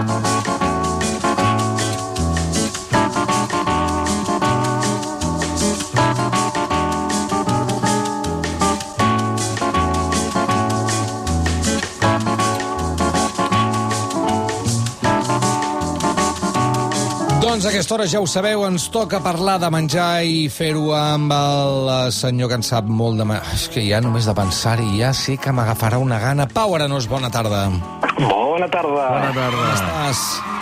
Doncs a aquesta hora, ja ho sabeu, ens toca parlar de menjar i fer-ho amb el senyor que en sap molt de... És que ja només de pensar-hi ja sé que m'agafarà una gana. Pau Arenós, bona tarda. Bona tarda. Bona tarda. Com estàs?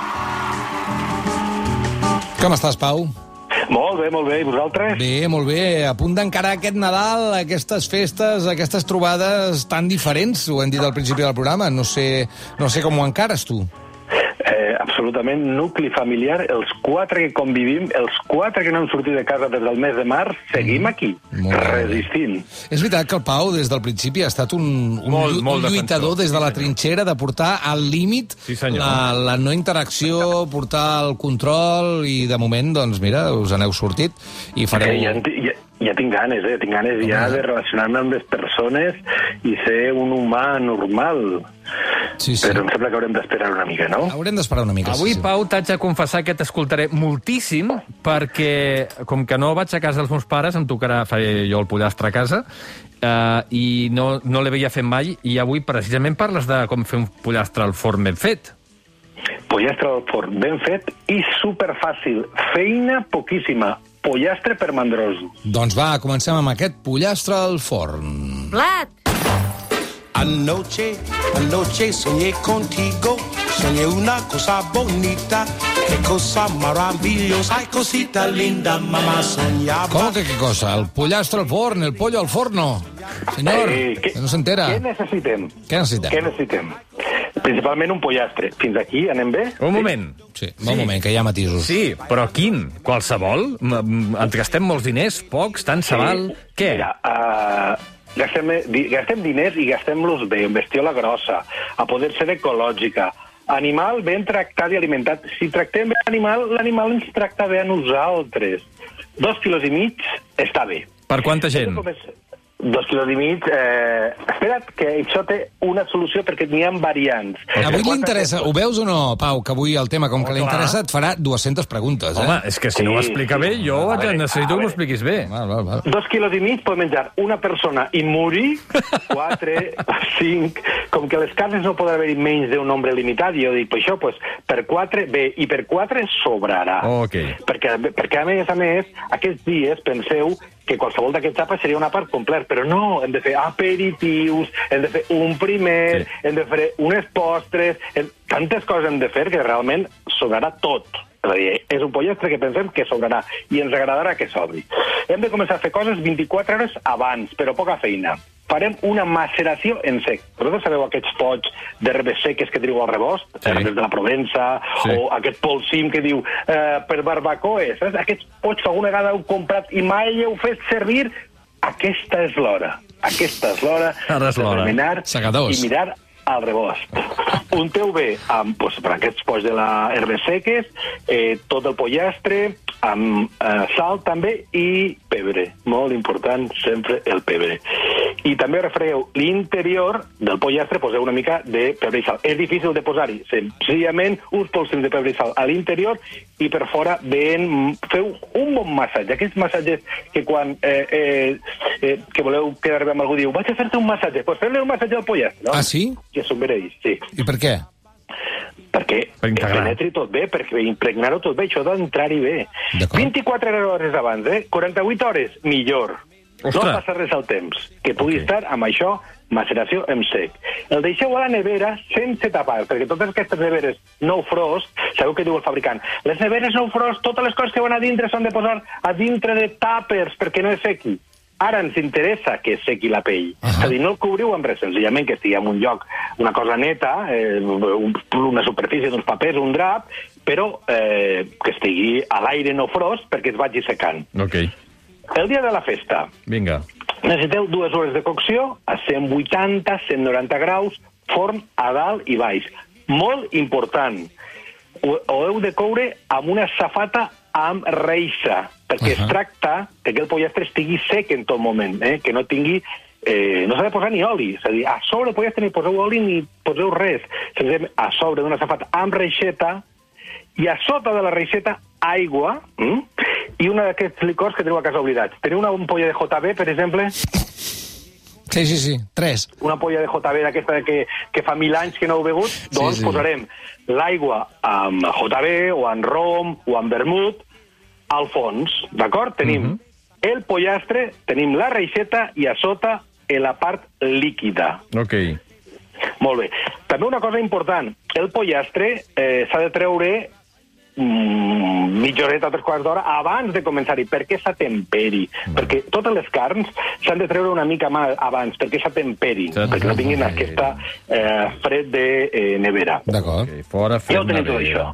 Com estàs, Pau? Molt bé. I vosaltres? Bé, molt bé. A punt d'encarar aquest Nadal, aquestes festes, aquestes trobades tan diferents, ho hem dit al principi del programa. No sé com ho encares, tu. Absolutament nucli familiar, els 4 que convivim, els 4 que no hem sortit de casa des del mes de març, seguim aquí, resistint. És veritat que el Pau, des del principi, ha estat un lluitador des de la trinxera de portar al límit la no interacció, portar el control, i de moment, doncs mira, us n'heu sortit i fareu... Ja tinc ganes, tinc ganes ja de relacionar-me amb les persones i ser un humà normal. Sí. Però em sembla que haurem d'esperar una mica, no? Haurem d'esperar una mica, Avui, sí. Pau, t'haig de confessar que t'escoltaré moltíssim, perquè, com que no vaig a casa dels meus pares, em tocarà fer jo el pollastre a casa, i no l'havia fet mai, i avui, precisament, parles de com fer un pollastre al forn ben fet. Pollastre al forn ben fet i superfàcil. Feina poquíssima. Pollastre per mandrosos. Doncs va, comencem amb aquest pollastre al forn. Blat! Anoche soñé contigo, soñé una cosa bonita, qué cosa maravillosa, ay cosita linda, mamá soñaba. ¿Cómo que qué cosa? El pollastre al forn, el pollo al forno. Senyor, que no s'entera. Què necessitem? Què necessitem? Principalment un pollastre. Fins aquí anem bé? Un moment. Sí, un moment, que hi ha matisos. Sí, però quin? Qualsevol? Ens gastem molts diners? Pocs? Tant se val? Què? Mira, gastem diners i gastem-los bé, en bestiola grossa, a poder ser ecològica, animal ben tractat i alimentat. Si tractem bé l'animal ens tracta bé a nosaltres. 2,5 quilos està bé. Per quanta gent? 2,5 quilos. Espera't, que això té una solució perquè n'hi ha variants. Avui li interessa, ho veus o no, Pau, que avui el tema, com que li interessa, et farà 200 preguntes, Home, és que si no ho explica bé, jo necessito que m'ho expliquis bé. 2,5 quilos pot menjar una persona i morir, 4, 5... Com que a les cases no podrà haver-hi menys d'un nombre limitat, jo dic, per això, per 4, bé, i per 4 sobrarà. Perquè a més, aquests dies penseu que qualsevol d'aquests àpats seria una part completa, però no, hem de fer aperitius, hem de fer un primer, hem de fer unes postres, tantes coses hem de fer que realment sobrarà tot. És a dir, és un pollastre que pensem que sobrarà i ens agradarà que sobri. Hem de començar a fer coses 24 hores abans, però poca feina. Farem una maceració en sec. Vosaltres sabeu aquests pots d'herbes seques que diu al rebost? Herbes de la Provença, o aquest polsim que diu per barbacoa, saps? Aquests pots que alguna vegada heu comprat i mai heu fet servir, aquesta és l'hora. Aquesta és l'hora de terminar i mirar al rebost. Unteu bé per aquests pots de les herbes seques, tot el pollastre, amb sal també i pebre. Molt important, sempre el pebre. I també refregueu l'interior del pollastre, poseu una mica de pebre i sal. És difícil de posar-hi, senzillament uns polsims de pebre i sal a l'interior i per fora feu un bon massatge. Aquests massatges que quan que voleu quedar bé amb algú diu vaig a fer-te un massatge, doncs feu-li un massatge al pollastre, no? Ah, sí? Que s'ho mereix, sí. I per què? Perquè penetri tot bé, perquè impregnar-ho tot bé, això ha d'entrar-hi bé. 24 hores abans, 48 hores, millor. No passa res al temps, que pugui estar amb això, maceració en sec. El deixeu a la nevera sense tapar, perquè totes aquestes neveres no frost, sabeu què diu el fabricant? Les neveres no frost, totes les coses que van a dintre s'han de posar a dintre de tàpers perquè no es sequi. Ara ens interessa que sequi la pell. És a dir, no el cobriu amb res, senzillament que estigui en un lloc, una cosa neta, una superfície d'uns papers, un drap, però que estigui a l'aire no frost perquè es vagi secant. El dia de la festa. Vinga. Necessiteu 2 hores de cocció a 180, 190 graus, forn a dalt i baix. Molt important. Ho heu de coure amb una safata amb reixa, perquè es tracta que el pollastre estigui sec en tot moment, que no tingui no s'ha de posar ni oli. És a dir, a sobre del pollastre ni poseu oli ni poseu res. Senzillament a sobre d'una safata amb reixeta i a sota de la reixeta aigua i una d'aquests licors que teniu a casa oblidats. Teniu una ampolla de JB, per exemple? Sí, 3. Una ampolla de JB d'aquesta que fa 1000 anys que no heu begut? Doncs posarem l'aigua amb JB o amb rom o amb vermut al fons, d'acord? Tenim el pollastre, tenim la reixeta i a sota la part líquida. Ok. Molt bé. També una cosa important, el pollastre s'ha de treure mitja horeta o 3/4 d'hora abans de començar-hi, perquè s'atemperi. Perquè totes les carns s'han de treure una mica abans, perquè s'atemperi, perquè no tinguin aquesta fred de nevera. D'acord. Okay, fora fred ja ho tenim tot això.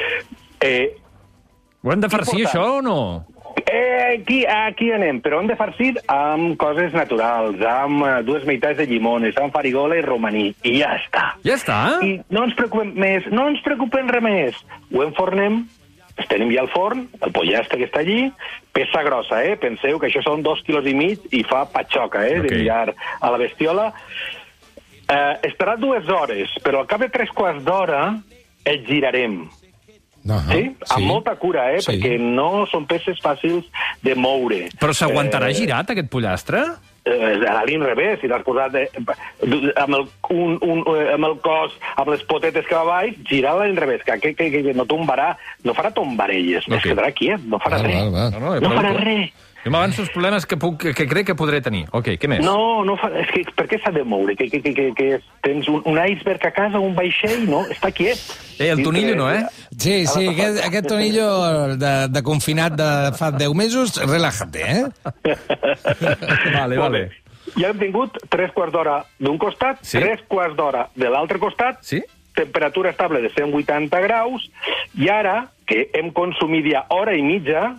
Ho hem de farcir, això, o no? Aquí anem, però hem de farcir amb coses naturals, amb 2 meitats de llimones, amb farigola i romaní, i ja està. Ja està? I no ens preocupem més, no ens preocupem res més. Ho enfornem, tenim ja el forn, el pollastre que està allí, peça grossa, Penseu que això són 2,5 quilos i fa patxoca, de mirar a la bestiola. Estarà 2 hores, però al cap de 3/4 d'hora el girarem. Sí? Amb molta cura, perquè no són peces fàcils de moure. Però s'aguantarà girat, aquest pollastre? A l'inrevés, si l'has posat amb el cos, amb les potetes que va baix, girar a l'inrevés, que no tombarà, no farà tombarelles, es quedarà quiet, no farà res. No farà res. Jo m'avanço els problemes que crec que podré tenir. Ok, què més? No fa... És que per què s'ha de moure? Que tens un iceberg a casa, un vaixell, no? Està quiet. El Tonillo no, Sí, aquest Tonillo de confinat de fa 10 mesos, relájate, Vale. Ja hem tingut 3/4 d'hora d'un costat, 3/4 d'hora de l'altre costat, temperatura estable de 180 graus, i ara, que hem consumit ja hora i mitja,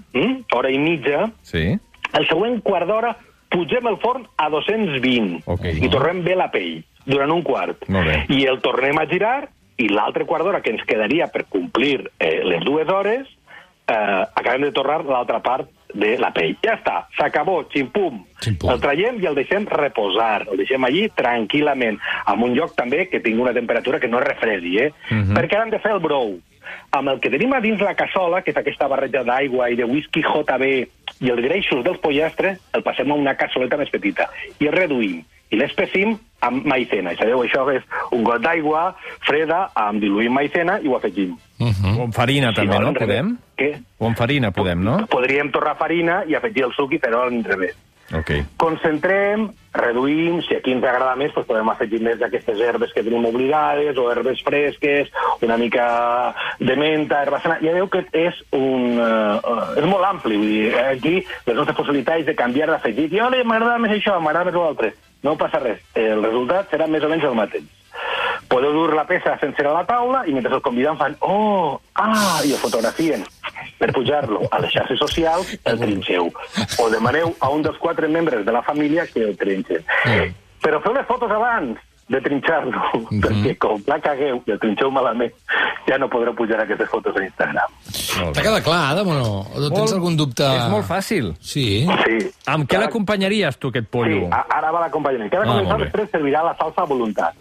el següent quart d'hora pugem el forn a 220 i tornem bé la pell durant un quart. I el tornem a girar i l'altre quart d'hora que ens quedaria per complir les 2 hores, acabem de tornar l'altra part de la pell. Ja està, s'acabó, ximpum. El traiem i el deixem reposar. El deixem allí tranquil·lament, en un lloc també que tingui una temperatura que no es refredi, perquè ara hem de fer el brou. Amb el que tenim a dins la cassola, que és aquesta barreja d'aigua i de whisky JB i els greixos dels pollastres, el passem a una cassoleta més petita i el reduïm. I l'espessim amb maicena. Sabeu, això és un got d'aigua freda amb diluïm maicena i ho afegim. O amb farina també, no? Podem? Què? O amb farina podem, no? Podríem torrar farina i afegir el suc i fer-ho al revés. Concentrem, reduïm, si aquí ens agrada més, doncs podem afegir més d'aquestes herbes que tenim oblidades, o herbes fresques, una mica de menta, herbassana. Ja veu que és molt ampli, vull dir, aquí les nostres possibilitats de canviar d'afegir. Jo m'agrada més això, m'agrada més l'altre. No passa res, el resultat serà més o menys el mateix. Podeu dur la peça sencera a la taula i mentre els convidants fan i el fotografien per pujar-lo a les xarxes socials, el trinxeu. O demaneu a un dels 4 membres de la família que el trinxen. Però feu les fotos abans de trinxar-lo, perquè com la cagueu i el trinxeu malament, ja no podreu pujar aquestes fotos a Instagram. T'ha quedat clar, Adam, o no? O tens algun dubte? És molt fàcil. Sí. Amb què l'acompanyaries, tu, aquest pollo? Sí, ara va l'acompanyament. Cada començar després servirà la salsa a voluntat.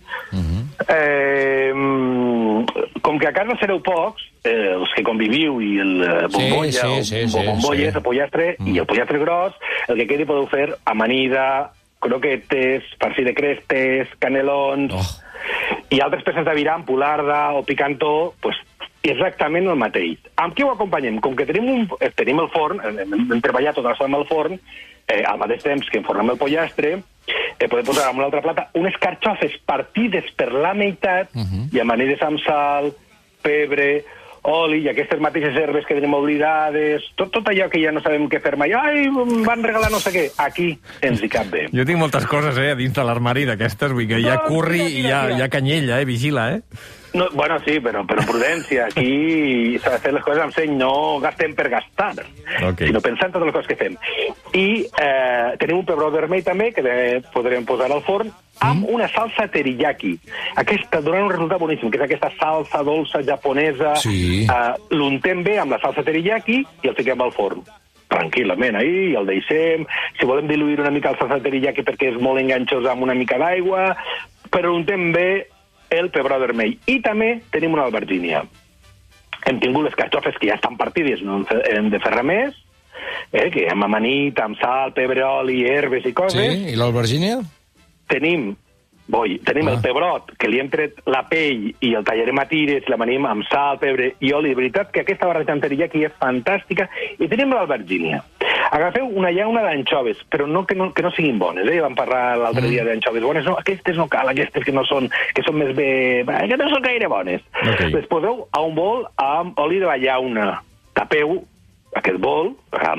Com que a casa sereu pocs, els que conviviu i el bombolla, el pollastre i el pollastre gros, el que quedi podeu fer amanida, croquetes, farcí de crestes, canelons i altres peces d'aviram, pularda o picantó, doncs exactament el mateix. Amb què ho acompanyem? Com que tenim el forn, hem treballat tota l'estona amb el forn, al mateix temps que enfornem el pollastre, podem posar en una altra plata unes carxofes partides per la meitat i amanides amb sal, pebre, oli i aquestes mateixes herbes que tenim oblidades, tot allò que ja no sabem què fer mai. Ai, em van regalar no sé què. Aquí ens hi cap bé. Jo tinc moltes coses, a dins de l'armari d'aquestes, vull que hi ha curri i hi ha canyella, vigila, No, bueno, sí, però prudència. Aquí s'ha de fer les coses amb seny, no gastem per gastar, sinó pensant totes les coses que fem. I tenim un pebrot vermell també, que podrem posar al forn, amb una salsa teriyaki. Aquesta donarà un resultat boníssim, que és aquesta salsa dolça japonesa. L'untem bé amb la salsa teriyaki i el fiquem al forn. tranquil·lament ahí, el deixem. Si volem diluir una mica el salsa teriyaki perquè és molt enganxós amb una mica d'aigua, però untem bé el pebrot vermell. I també tenim una albergínia. Hem tingut les carxofes que ja estan partides, no hem de fer res més, que hem amanit amb sal, pebre, oli, herbes i coses. Sí, i l'albergínia? Tenim el pebrot, que li hem tret la pell i el tallarem a tires, l'amanim amb sal, pebre i oli. De veritat que aquesta barreja amb teriyaki és fantàstica. I tenim l'albergínia. Agafeu una llauna d'anxoves, però que no siguin bones, Vam parlar l'altre dia d'anxoves bones. No, aquestes no cal, aquestes que són més bé... que no són gaire bones. Okay. Les poseu a un bol amb oli de la llauna. Tapeu aquest bol,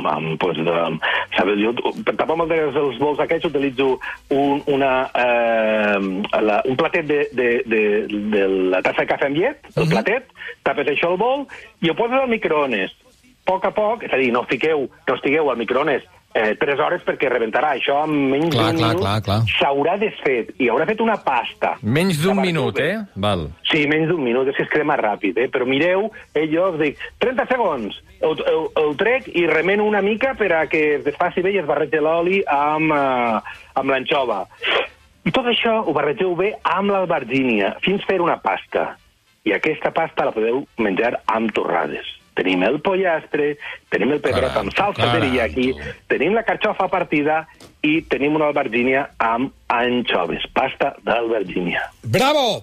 per tapar molts dels bols aquests utilitzo un platet de la tassa de cafè amb llet, el platet, tapes això al bol i ho poses al microones. A poc, és a dir, no estigueu al microones 3 hores perquè rebentarà. Això en menys d'un minut s'haurà desfet i haurà fet una pasta. Menys d'un minut, Val. Sí, menys d'un minut, és que es crema ràpid, però mireu, jo us dic, 30 segons, ho trec i remeno una mica per a que es desfaci bé i es barregi l'oli amb l'anxova. I tot això ho barregeu bé amb l'albergínia, fins fer una pasta. I aquesta pasta la podeu menjar amb torrades. Tenim el pollastre, tenim el pebrot amb salsa teriyaki, tenim la carxofa partida i tenim una albergínia amb anxoves. Pasta d'albergínia. Bravo!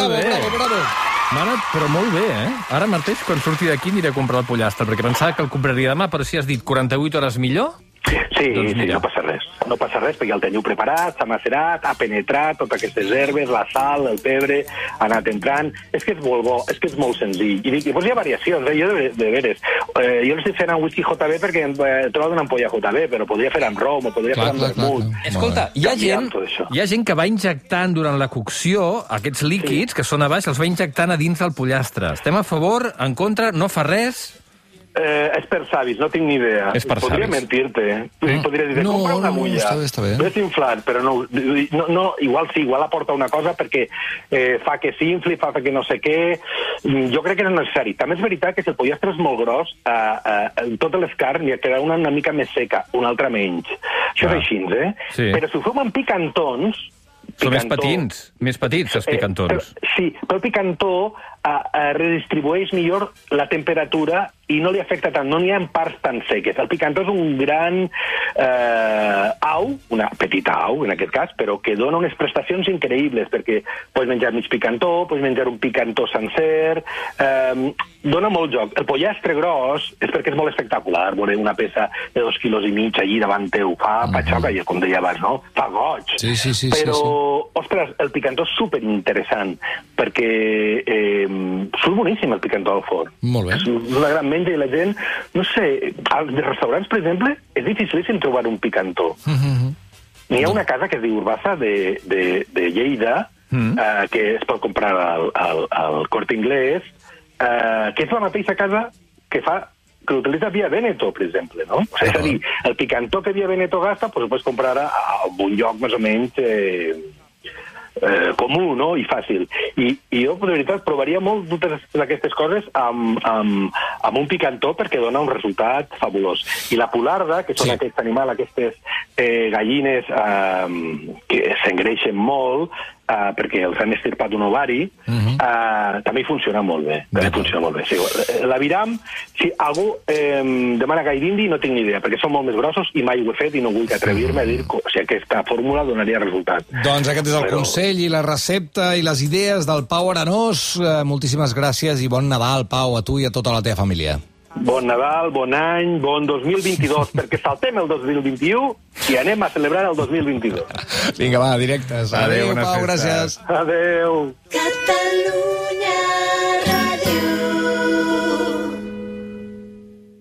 Mare, però molt bé, Ara mateix, quan surti d'aquí, aniré a comprar el pollastre, perquè pensava que el compraria demà, però si has dit 48 hores millor... Sí, no passa res. No passa res perquè el teniu preparat, s'ha macerat, ha penetrat totes aquestes herbes, la sal, el pebre, ha anat entrant. És que és molt bo, és que és molt senzill. I llavors hi ha variacions, Jo de veres. Jo l'estic fent amb whisky JB perquè he trobat una ampolla JB, però podria fer amb rom o podria fer amb vermut. Escolta, hi ha gent que va injectant durant la cocció aquests líquids que són a baix, els va injectant a dins del pollastre. Estem a favor, en contra, no fa res... És per savis, no tinc ni idea. És per savis. Podria mentir-te. Podria dir, compra una agulla. Està bé. Ves inflat, però no, igual sí, igual aporta una cosa perquè fa que s'infli, fa que no sé què. Jo crec que no és necessari. També és veritat que si el pollastre és molt gros, totes les carns hi queda una mica més seca, una altra menys. Això és així, Sí. Però si ho fem amb picantons... Són més petits, els picantons. Sí, però el picantó redistribueix millor la temperatura i no li afecta tant, no n'hi ha parts tan seques. El picantó és un gran au, una petita au, en aquest cas, però que dona unes prestacions increïbles, perquè pots menjar mig picantó, pots menjar un picantó sencer, dona molt joc. El pollastre gros és perquè és molt espectacular, veure una peça de 2,5 quilos allí davant teu, fa patxoca, com deia abans, no? Fa goig. Sí. Però, ostres, el picantó és superinteressant, perquè surt boníssim el picantó al forn. Molt bé. És una gran menja i la gent, no sé, als restaurants, per exemple, és dificilíssim trobar un picantó. N'hi ha una casa que es diu Urbassa de Lleida, que es pot comprar al Corte Inglés, que és la mateixa casa que utilitza Via Veneto, per exemple, no? És a dir, el picantó que Via Veneto gasta, pues ho pots comprar a un lloc més o menys comú, no? I fàcil. I jo, de veritat, provaria molt totes aquestes coses amb un picantó perquè dona un resultat fabulós. I la polarda, que són aquest animal, aquestes gallines que s'engreixen molt, perquè els han estirpat un ovari, també funciona molt bé. Sí, l'aviram, si algú demana gall no tinc ni idea, perquè són molt més grossos i mai ho he fet i no vull atrevir-me a dir si aquesta fórmula donaria resultat. Doncs aquest és el consell i la recepta i les idees del Pau Arenós. Moltíssimes gràcies i bon Nadal, Pau, a tu i a tota la teva família. Bon Nadal, bon any, bon 2022, perquè saltem el 2021 i anem a celebrar el 2022. Vinga, va, directes. Adéu, Pau, gràcies. Adéu. Catalunya.